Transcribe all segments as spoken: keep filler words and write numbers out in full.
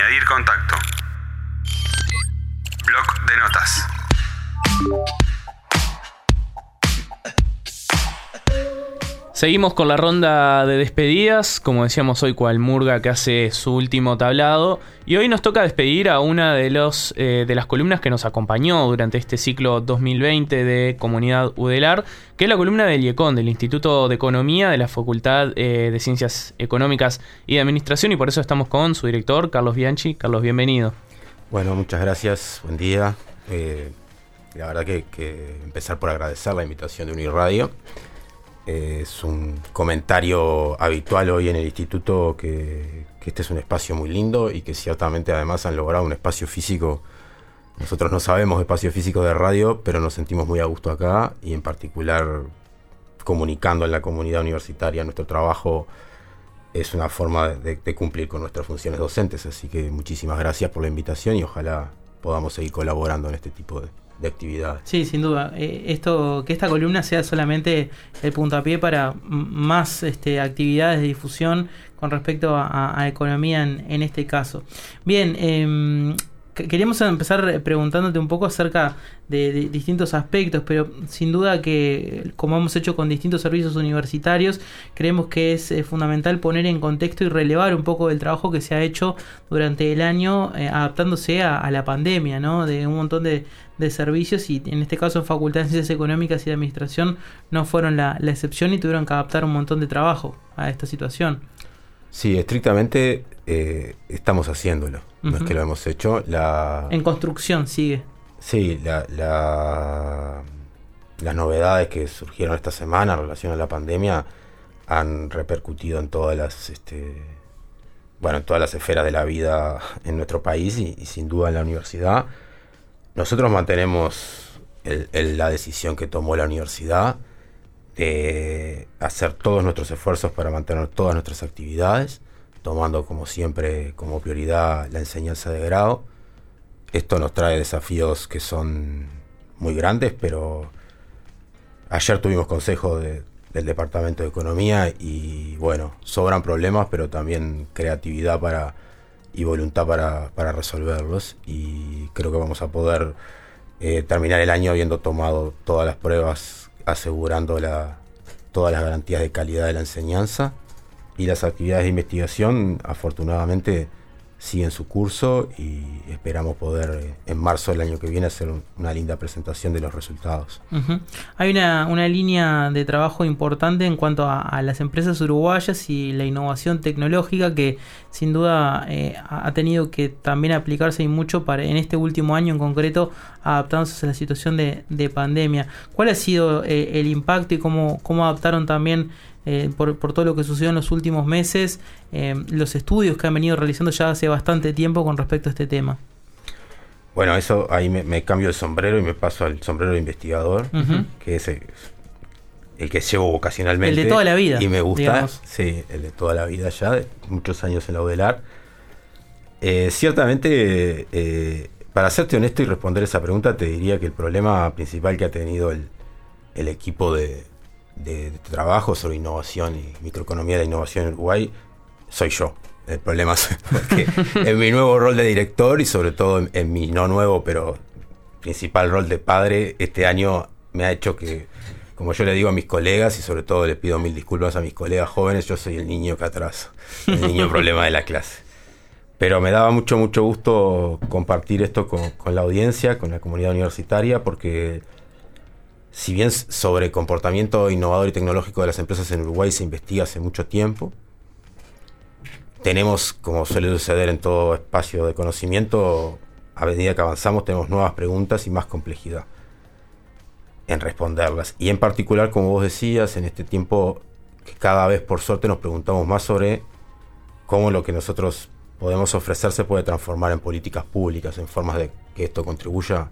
Añadir contacto. Bloc de notas. Seguimos con la ronda de despedidas, como decíamos hoy, cual Murga que hace su último tablado. Y hoy nos toca despedir a una de, los, eh, de las columnas que nos acompañó durante este ciclo dos mil veinte de Comunidad Udelar, que es la columna del IECON, del Instituto de Economía de la Facultad eh, de Ciencias Económicas y de Administración, y por eso estamos con su director, Carlos Bianchi. Carlos, bienvenido. Bueno, muchas gracias, buen día. Eh, la verdad que, que empezar por agradecer la invitación de Uniradio. Es un comentario habitual hoy en el instituto que, que este es un espacio muy lindo y que ciertamente además han logrado un espacio físico. Nosotros no sabemos de espacio físico de radio, pero nos sentimos muy a gusto acá y en particular comunicando en la comunidad universitaria. Nuestro trabajo es una forma de, de cumplir con nuestras funciones docentes, así que muchísimas gracias por la invitación y ojalá podamos seguir colaborando en este tipo de de actividades. Sí, sin duda. Eh, esto, que esta columna sea solamente el puntapié para m- más este, actividades de difusión con respecto a, a economía en, en este caso. Bien, eh, queríamos empezar preguntándote un poco acerca de, de distintos aspectos, pero sin duda que, como hemos hecho con distintos servicios universitarios, creemos que es eh, fundamental poner en contexto y relevar un poco del trabajo que se ha hecho durante el año eh, adaptándose a, a la pandemia, ¿no? De un montón de, de servicios, y en este caso en Facultad de Ciencias Económicas y de Administración no fueron la, la excepción y tuvieron que adaptar un montón de trabajo a esta situación. Sí, estrictamente eh, estamos haciéndolo. Uh-huh. No es que lo hemos hecho. La... En construcción sigue. Sí, la, la, las novedades que surgieron esta semana en relación a la pandemia han repercutido en todas las, este, bueno, en todas las esferas de la vida en nuestro país y, y sin duda en la universidad. Nosotros mantenemos el, el, la decisión que tomó la universidad de hacer todos nuestros esfuerzos para mantener todas nuestras actividades, tomando como siempre como prioridad la enseñanza de grado. Esto nos trae desafíos que son muy grandes, pero ayer tuvimos consejo de, del Departamento de Economía y bueno, sobran problemas, pero también creatividad para y voluntad para, para resolverlos, y creo que vamos a poder eh, terminar el año habiendo tomado todas las pruebas, asegurando la, todas las garantías de calidad de la enseñanza, y las actividades de investigación afortunadamente siguen su curso y esperamos poder eh, en marzo del año que viene hacer un, una linda presentación de los resultados. Uh-huh. Hay una, una línea de trabajo importante en cuanto a, a las empresas uruguayas y la innovación tecnológica que sin duda eh, ha tenido que también aplicarse y mucho para en este último año en concreto, adaptándose a la situación de, de pandemia. ¿Cuál ha sido eh, el impacto y cómo, cómo adaptaron también Eh, por, por todo lo que sucedió en los últimos meses, eh, los estudios que han venido realizando ya hace bastante tiempo con respecto a este tema? Bueno, eso ahí me, me cambio el sombrero y me paso al sombrero de investigador, uh-huh. que es el, el que llevo vocacionalmente. El de toda la vida. Y me gusta, digamos. Sí, el de toda la vida ya, de muchos años en la Udelar. Eh, ciertamente, eh, para serte honesto y responder esa pregunta, te diría que el problema principal que ha tenido el, el equipo de De, de trabajo sobre innovación y microeconomía de la innovación en Uruguay soy yo. El problema es porque en mi nuevo rol de director y sobre todo en, en mi no nuevo pero principal rol de padre, este año me ha hecho que, como yo le digo a mis colegas y sobre todo le pido mil disculpas a mis colegas jóvenes, yo soy el niño que atraso, el niño problema de la clase. Pero me daba mucho, mucho gusto compartir esto con, con la audiencia, con la comunidad universitaria, porque si bien sobre comportamiento innovador y tecnológico de las empresas en Uruguay se investiga hace mucho tiempo, tenemos, como suele suceder en todo espacio de conocimiento, a medida que avanzamos tenemos nuevas preguntas y más complejidad en responderlas. Y en particular, como vos decías, en este tiempo que cada vez por suerte nos preguntamos más sobre cómo lo que nosotros podemos ofrecer se puede transformar en políticas públicas, en formas de que esto contribuya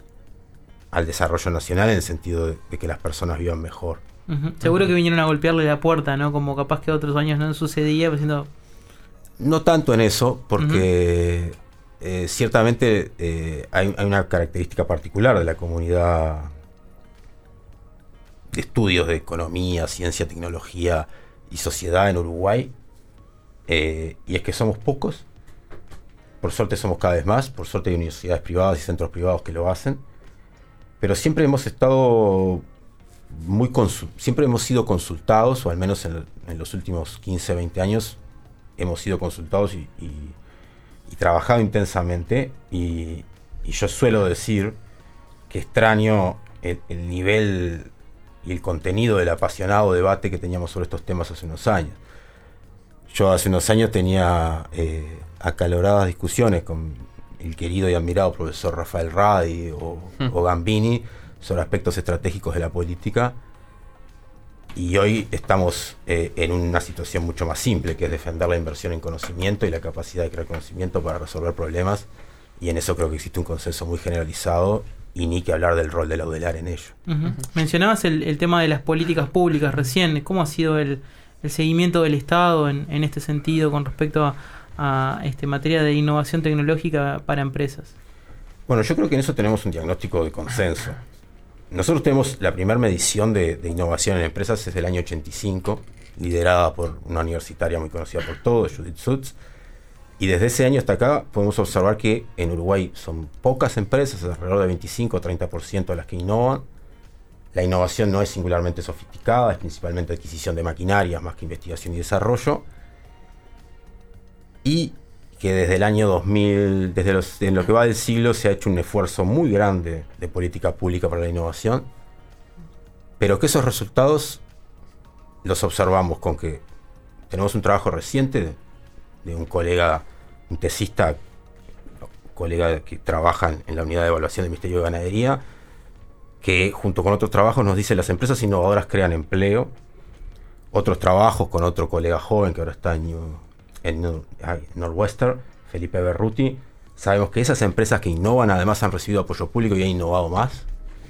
al desarrollo nacional en el sentido de, de que las personas vivan mejor. Uh-huh. Seguro que vinieron a golpearle la puerta, ¿no? Como capaz que otros años no sucedía, diciendo... No tanto en eso, porque uh-huh. eh, ciertamente eh, hay, hay una característica particular de la comunidad de estudios de economía, ciencia, tecnología y sociedad en Uruguay, eh, y es que somos pocos por suerte somos cada vez más, por suerte hay universidades privadas y centros privados que lo hacen, pero siempre hemos estado muy consul- siempre hemos sido consultados, o al menos en, en los últimos quince, veinte años hemos sido consultados y, y, y trabajado intensamente, y, y yo suelo decir que extraño el, el nivel y el contenido del apasionado debate que teníamos sobre estos temas hace unos años. Yo hace unos años tenía eh, acaloradas discusiones con el querido y admirado profesor Rafael Radi o, mm. o Gambini sobre aspectos estratégicos de la política, y hoy estamos eh, en una situación mucho más simple, que es defender la inversión en conocimiento y la capacidad de crear conocimiento para resolver problemas, y en eso creo que existe un consenso muy generalizado, y ni que hablar del rol de la U D E L A R en ello. Uh-huh. Mencionabas el, el tema de las políticas públicas recién. ¿Cómo ha sido el, el seguimiento del Estado en, en este sentido con respecto a, a este, materia de innovación tecnológica para empresas? Bueno, yo creo que en eso tenemos un diagnóstico de consenso. Nosotros tenemos la primera medición de, de innovación en empresas desde el año ochenta y cinco, liderada por una universitaria muy conocida por todos, Judith Sutz, y desde ese año hasta acá podemos observar que en Uruguay son pocas empresas, alrededor de veinticinco o treinta por ciento de las que innovan. La innovación no es singularmente sofisticada, es principalmente adquisición de maquinarias más que investigación y desarrollo, y que desde el año dos mil, desde los, en lo que va del siglo, se ha hecho un esfuerzo muy grande de política pública para la innovación, pero que esos resultados los observamos con que tenemos un trabajo reciente de, de un colega, un tesista, colega que trabaja en la unidad de evaluación del Ministerio de Ganadería, que junto con otros trabajos nos dice las empresas innovadoras crean empleo. Otros trabajos con otro colega joven que ahora está en New en Northwestern, Felipe Berruti, sabemos que esas empresas que innovan además han recibido apoyo público y han innovado más.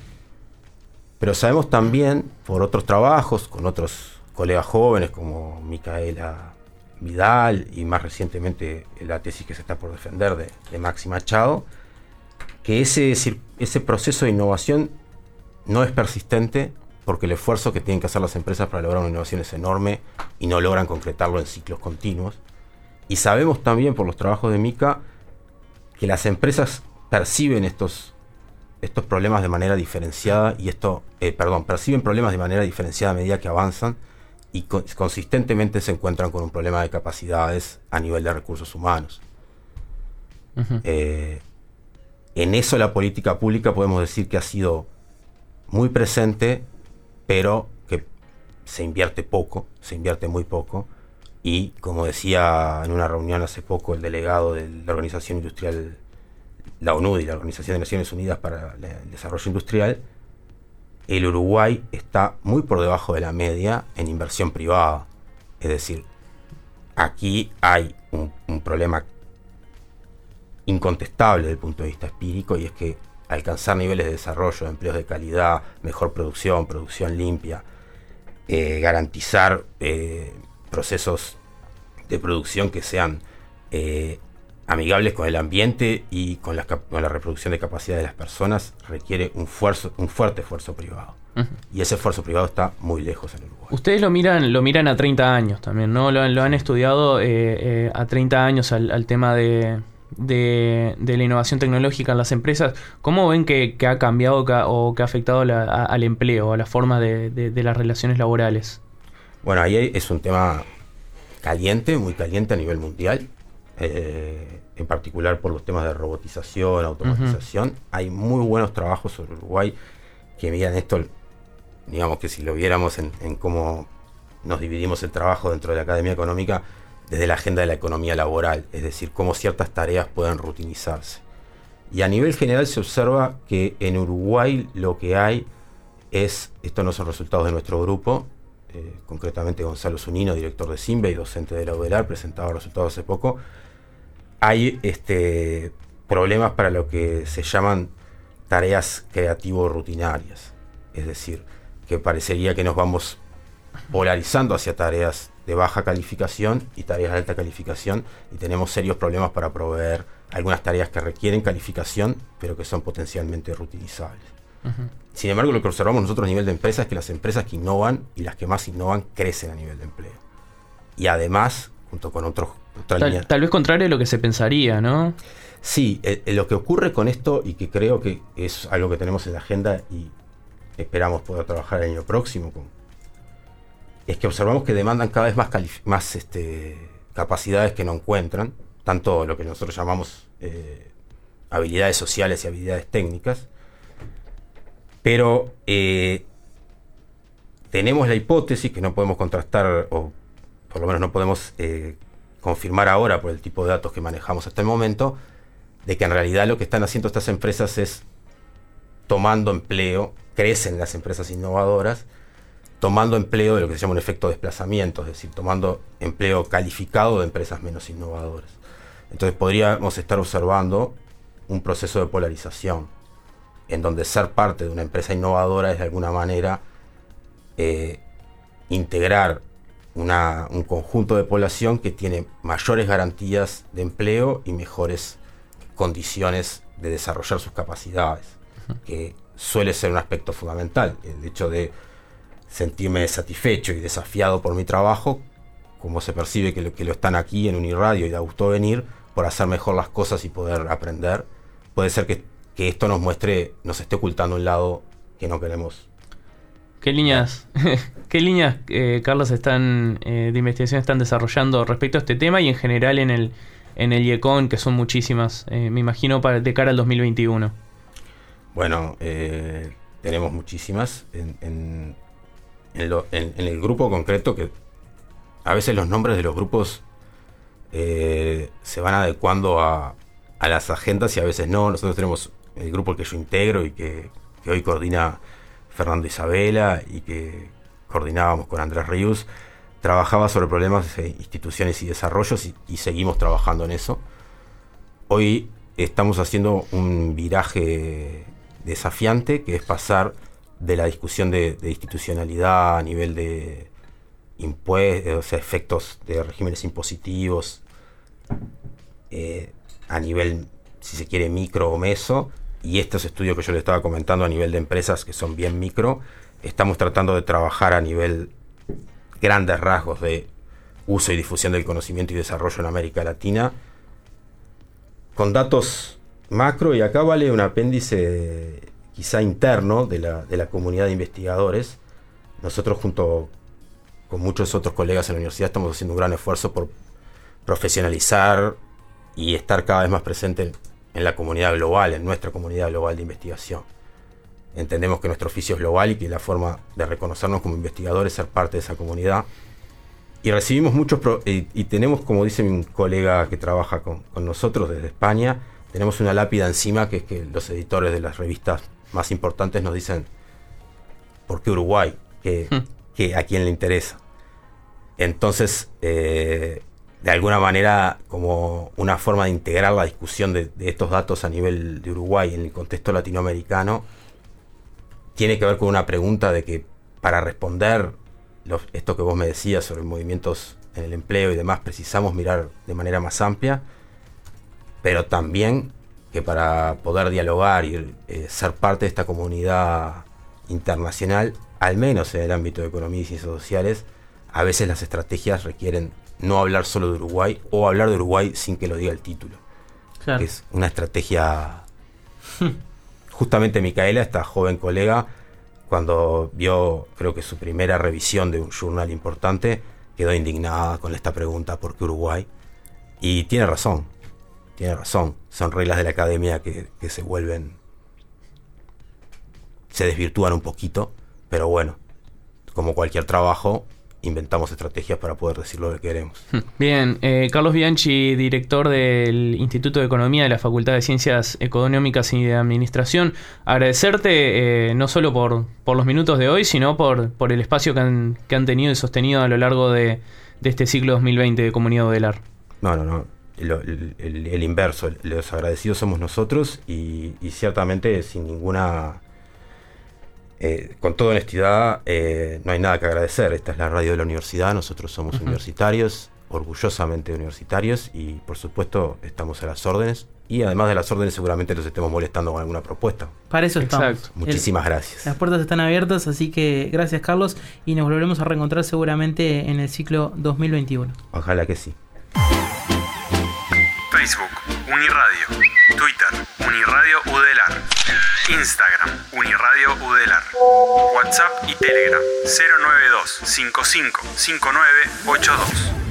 Pero sabemos también, por otros trabajos, con otros colegas jóvenes como Micaela Vidal y más recientemente la tesis que se está por defender de, de Maxi Machado, que ese, ese proceso de innovación no es persistente, porque el esfuerzo que tienen que hacer las empresas para lograr una innovación es enorme y no logran concretarlo en ciclos continuos. Y sabemos también por los trabajos de Mica que las empresas perciben estos, estos problemas de manera diferenciada y esto, eh, perdón, perciben problemas de manera diferenciada a medida que avanzan y co- consistentemente se encuentran con un problema de capacidades a nivel de recursos humanos. Uh-huh. Eh, en eso la política pública podemos decir que ha sido muy presente, pero que se invierte poco, se invierte muy poco. Y como decía en una reunión hace poco el delegado de la Organización Industrial, la ONU y la Organización de Naciones Unidas para el Desarrollo Industrial, el Uruguay está muy por debajo de la media en inversión privada. Es decir, aquí hay un, un problema incontestable desde el punto de vista empírico, y es que alcanzar niveles de desarrollo, de empleos de calidad, mejor producción, producción limpia, eh, garantizar eh, procesos de producción que sean eh, amigables con el ambiente y con la, con la reproducción de capacidad de las personas, requiere un, fuerzo, un fuerte esfuerzo privado. Uh-huh. Y ese esfuerzo privado está muy lejos en Uruguay. Ustedes lo miran lo miran a treinta años también, ¿no? Lo, lo han estudiado eh, eh, a treinta años al, al tema de, de, de la innovación tecnológica en las empresas. ¿Cómo ven que, que ha cambiado que ha, o que ha afectado la, a, al empleo, a la forma de, de, de las relaciones laborales? Bueno, ahí es un tema caliente, muy caliente a nivel mundial, eh, en particular por los temas de robotización, automatización. Uh-huh. Hay muy buenos trabajos sobre Uruguay que miran esto, digamos que si lo viéramos en, en cómo nos dividimos el trabajo dentro de la Academia Económica, desde la agenda de la economía laboral, es decir, cómo ciertas tareas pueden rutinizarse. Y a nivel general se observa que en Uruguay lo que hay es, estos no son resultados de nuestro grupo, Eh, concretamente Gonzalo Zunino, director de Simbe y docente de la U D E L A R, presentaba resultados hace poco. Hay este, problemas para lo que se llaman tareas creativo-rutinarias, es decir, que parecería que nos vamos polarizando hacia tareas de baja calificación y tareas de alta calificación, y tenemos serios problemas para proveer algunas tareas que requieren calificación pero que son potencialmente rutinizables. Uh-huh. Sin embargo, lo que observamos nosotros a nivel de empresas es que las empresas que innovan y las que más innovan crecen a nivel de empleo. Y además, junto con otros otra tal, línea. Tal vez contrario a lo que se pensaría, ¿no? Sí, eh, eh, lo que ocurre con esto, y que creo que es algo que tenemos en la agenda y esperamos poder trabajar el año próximo, con, es que observamos que demandan cada vez más, calif- más este, capacidades que no encuentran, tanto lo que nosotros llamamos eh, habilidades sociales y habilidades técnicas, pero eh, tenemos la hipótesis que no podemos contrastar, o por lo menos no podemos eh, confirmar ahora por el tipo de datos que manejamos hasta el momento, de que en realidad lo que están haciendo estas empresas es tomando empleo, crecen las empresas innovadoras, tomando empleo de lo que se llama un efecto de desplazamiento, es decir, tomando empleo calificado de empresas menos innovadoras. Entonces podríamos estar observando un proceso de polarización, en donde ser parte de una empresa innovadora es de alguna manera eh, integrar una, un conjunto de población que tiene mayores garantías de empleo y mejores condiciones de desarrollar sus capacidades, que suele ser un aspecto fundamental. El hecho de sentirme satisfecho y desafiado por mi trabajo, como se percibe que lo, que lo están aquí en Uniradio y da gusto venir, por hacer mejor las cosas y poder aprender, puede ser que, que esto nos muestre, nos esté ocultando un lado que no queremos. ¿Qué líneas, qué líneas eh, Carlos, están eh, de investigación están desarrollando respecto a este tema y en general en el en el IECON, que son muchísimas, eh, me imagino, para, de cara al dos mil veintiuno? Bueno, eh, tenemos muchísimas en, en, en, lo, en, en el grupo concreto, que a veces los nombres de los grupos eh, se van adecuando a, a las agendas y a veces no. Nosotros tenemos el grupo que yo integro y que, que hoy coordina Fernando Isabela y que coordinábamos con Andrés Ríos. Trabajaba sobre problemas de instituciones y desarrollos y, y seguimos trabajando en eso. Hoy estamos haciendo un viraje desafiante, que es pasar de la discusión de, de institucionalidad a nivel de impuestos, o sea, efectos de regímenes impositivos, eh, a nivel, si se quiere, micro o meso, y estos estudios que yo le estaba comentando a nivel de empresas que son bien micro, estamos tratando de trabajar a nivel grandes rasgos de uso y difusión del conocimiento y desarrollo en América Latina, con datos macro, y acá vale un apéndice quizá interno de la, de la comunidad de investigadores. Nosotros, junto con muchos otros colegas en la universidad, estamos haciendo un gran esfuerzo por profesionalizar y estar cada vez más presente en la comunidad global, en nuestra comunidad global de investigación. Entendemos que nuestro oficio es global y que la forma de reconocernos como investigadores es ser parte de esa comunidad. Y recibimos muchos, pro- y, y tenemos, como dice mi colega que trabaja con, con nosotros desde España, tenemos una lápida encima, que es que los editores de las revistas más importantes nos dicen: ¿por qué Uruguay? ¿Qué, hmm. qué, ¿A quién le interesa? Entonces, eh, de alguna manera, como una forma de integrar la discusión de, de estos datos a nivel de Uruguay en el contexto latinoamericano, tiene que ver con una pregunta de que, para responder los, esto que vos me decías sobre movimientos en el empleo y demás, precisamos mirar de manera más amplia, pero también que para poder dialogar y eh, ser parte de esta comunidad internacional, al menos en el ámbito de economía y ciencias sociales, a veces las estrategias requieren no hablar solo de Uruguay, o hablar de Uruguay sin que lo diga el título. Claro. Es una estrategia... Justamente Micaela, esta joven colega, cuando vio, creo que su primera revisión de un journal importante, quedó indignada con esta pregunta: ¿por qué Uruguay? Y tiene razón, tiene razón. Son reglas de la academia que, que se vuelven, se desvirtúan un poquito, pero bueno, como cualquier trabajo, inventamos estrategias para poder decir lo que queremos. Bien, eh, Carlos Bianchi, director del Instituto de Economía de la Facultad de Ciencias Económicas y de Administración, agradecerte eh, no solo por, por los minutos de hoy, sino por, por el espacio que han, que han tenido y sostenido a lo largo de, de este ciclo dos mil veinte de Comunidad Odelar. No, no, no, el, el, el, el inverso, los agradecidos somos nosotros, y, y ciertamente sin ninguna... Eh, con toda honestidad, eh, no hay nada que agradecer. Esta es la radio de la universidad, nosotros somos uh-huh. universitarios, orgullosamente universitarios, y por supuesto estamos a las órdenes, y además de las órdenes seguramente los estemos molestando con alguna propuesta. Para eso estamos. Exacto. Muchísimas el, gracias. Las puertas están abiertas, así que gracias, Carlos, y nos volveremos a reencontrar seguramente en el ciclo dos mil veintiuno. Ojalá que sí. Uniradio. Twitter, Uniradio Udelar. Instagram, Uniradio Udelar. WhatsApp y Telegram, cero nueve dos cinco cinco cinco nueve ocho dos.